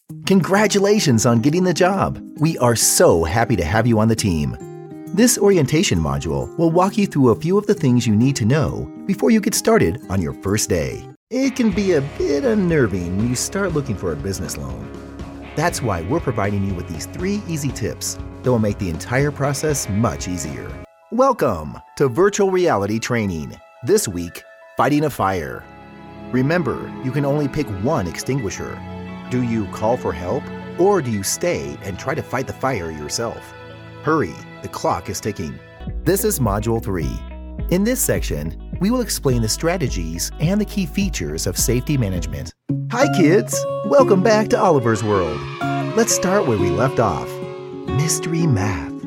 Congratulations on getting the job. We are so happy to have you on the team. This orientation module will walk you through a few of the things you need to know before you get started on your first day. It can be a bit unnerving when you start looking for a business loan. That's why we're providing you with these 3 easy tips that will make the entire process much easier. Welcome to Virtual Reality Training. This week, fighting a fire. Remember, you can only pick one extinguisher. Do you call for help, or do you stay and try to fight the fire yourself? Hurry, the clock is ticking. This is Module 3. In this section, we will explain the strategies and the key features of safety management. Hi kids! Welcome back to Oliver's World. Let's start where we left off. Mystery math.